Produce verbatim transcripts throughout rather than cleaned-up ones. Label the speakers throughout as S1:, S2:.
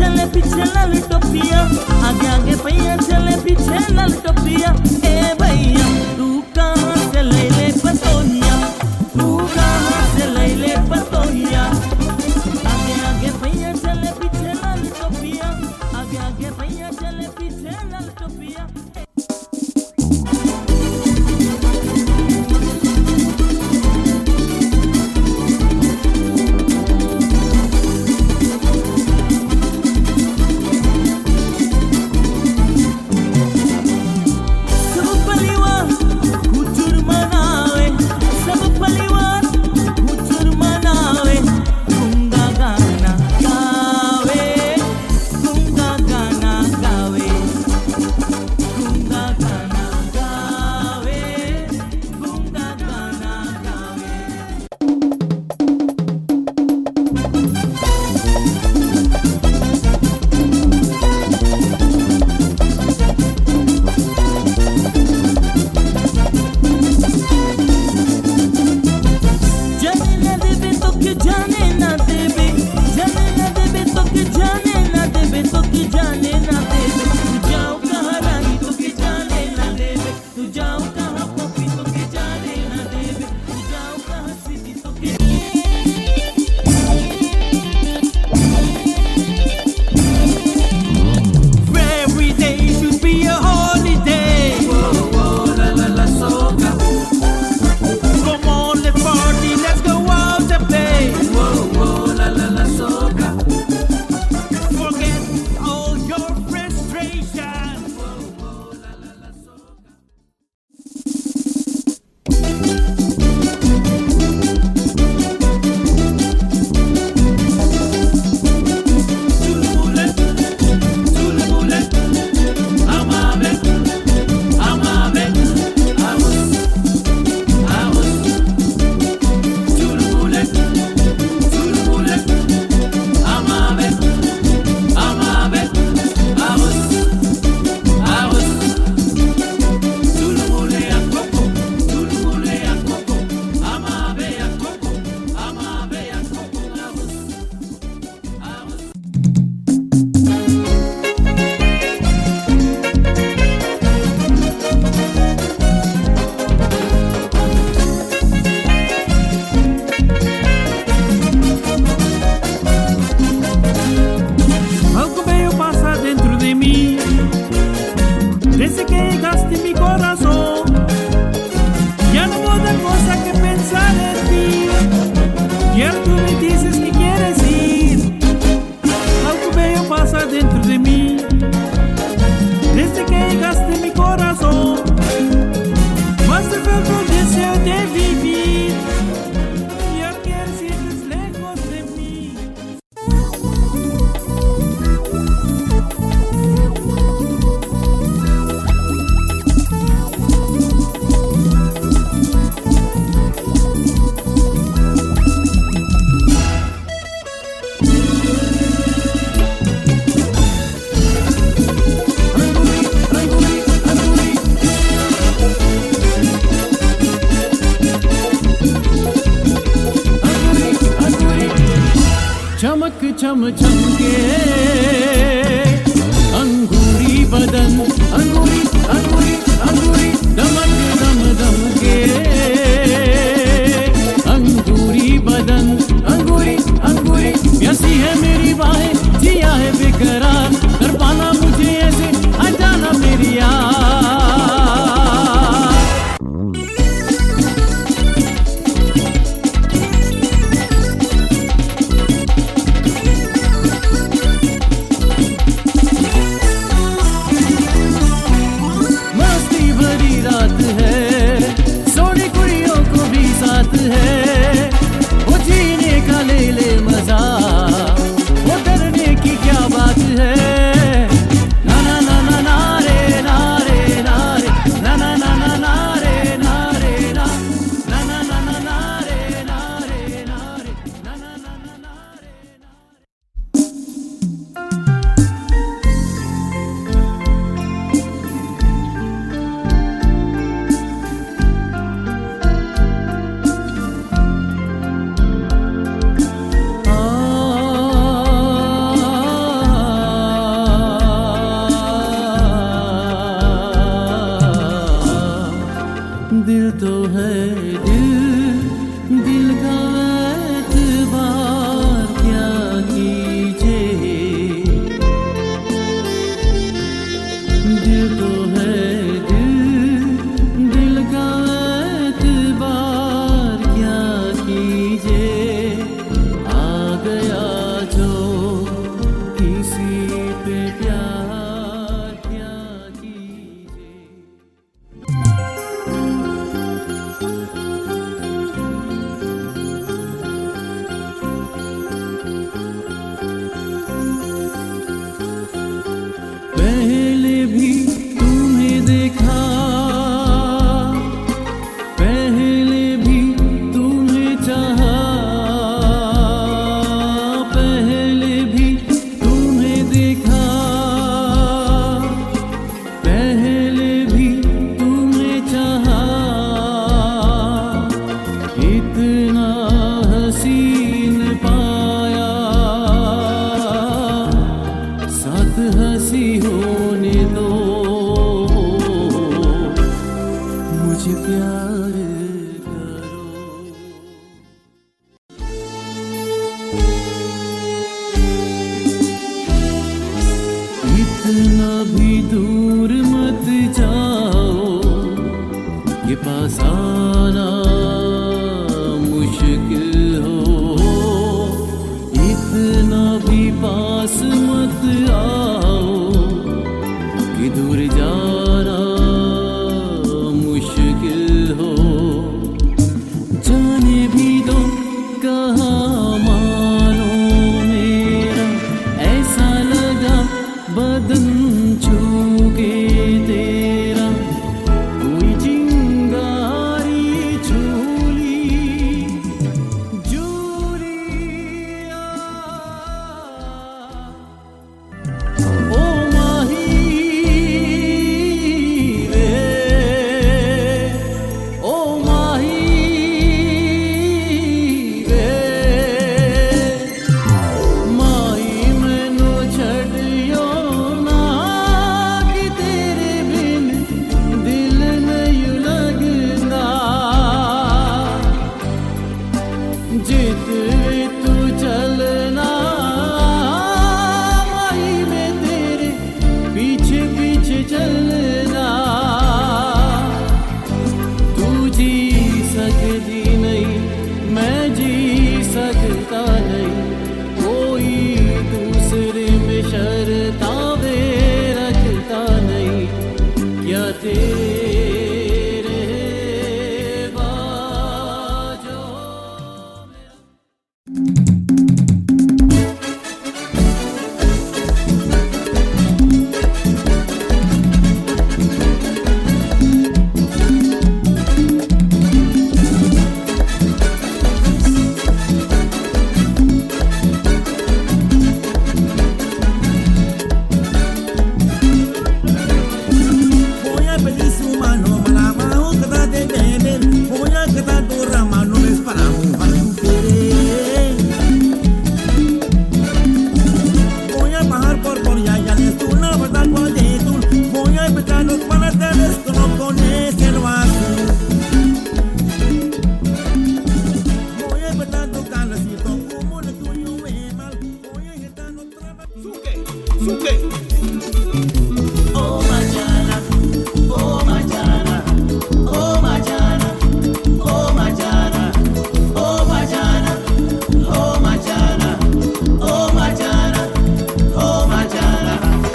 S1: चले पीछे लाल टोपिया, आगे आगे भैया चले पीछे लाल टोपिया। ए भैया तू कहाँ से ले ले पतोहिया, तू कहाँ से ले ले पतोहिया। आगे आगे भैया चले पीछे लाल टोपिया, आगे आगे भैया चले पीछे लाल टोपिया।
S2: चमक चम चमके अंगूरी बदन, अंगूरी अंगूरी अंगूरी दमक दम दम के अंगूरी बदन, अंगूरी अंगूरी प्यासी है मेरी बाहें, जिया है बेकरार, कर पाना मुझे ऐसे आ जाना मेरी यार। राजी होने दो, मुझे प्यार करो। इतना भी दूर मत जाओ, ये पास आना मुश्किल हो। इतना भी पास मत आओ कि दूर जाना मुश्किल हो। जाने भी दो कहाँ मानो मेरा, ऐसा लगा बदन छू के तेरा। कोई चिंगारी झूली झूली ओ माही रे, ओ माही रे, माही मैनू छड़ियो ना कि तेरे बिन दिल नहीं लगदा। जित तू चलना माही में तेरे पीछे पीछे चलना। तू जी सकती नहीं, मैं जी सकता नहीं, कोई दूसरे में शर्तावे रखता नहीं। क्या तेरे बाजो
S3: Voy a pedir su mano, me la bajo que da de beber. Voy a quedar tu rama, no es para mojar tu querer. Voy a bajar por por ya, ya les tú la verdad cual de tú. Voy a empezar los manantiales que no conoce el vaso. Voy a empezar tu calacito como el tuyo ve mal. Voy a quitar otra vez. Suque, suque.
S1: Oh Majana, oh Majana, oh Majana, oh Majana, oh Majana, oh Majana, oh Majana, oh Majana.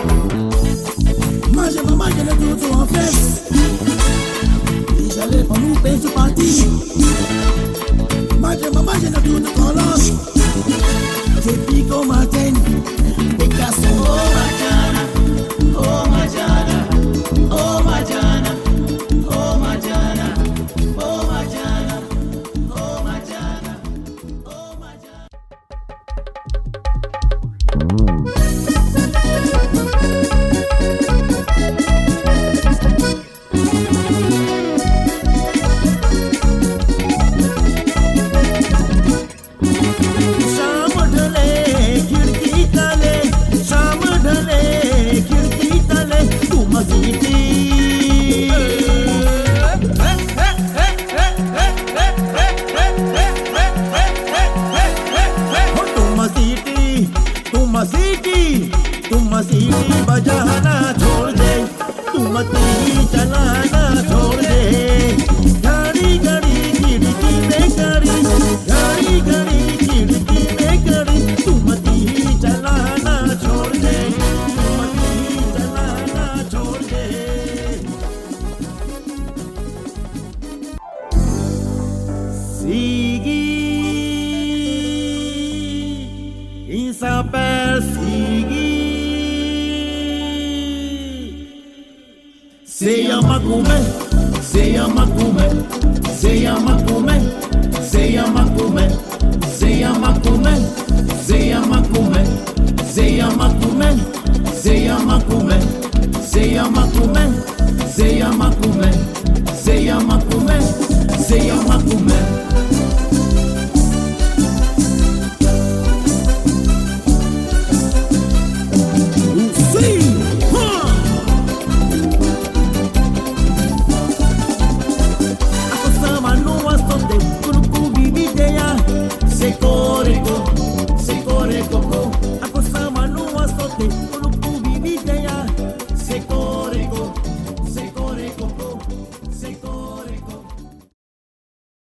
S3: Maje maman je le tout en fesse. Et j'allais pas nous payer ce parti. Maje maman je le tout en l'os. C'est pico matin. Picasso.
S1: Oh Majana, oh Majana, oh Majana, oh Majana, oh Majana, oh Majana, oh Majana.
S3: शाम ढले खिड़की तले, शाम ढले खिड़की तले तू मसीती। हो तू मसीती, तू मसीती, तू मसीती बजाना छोड़ दे, तू मती चलाना छोड़ दे। घड़ी घड़ी खिड़की में घड़ी, घड़ी घड़ी खिड़की में घड़ी तू मती चलाना छोड़ दे, तू मती चलाना छोड़ दे। Sigui, il s'appelle Sigui. Se llama Kume, se llama Kume, se llama Kume, se llama Kume, se llama Kume, se llama Kume, se llama Kume, se llama Kume, se llama Kume, se llama Kume, se llama Kume, se llama Kume.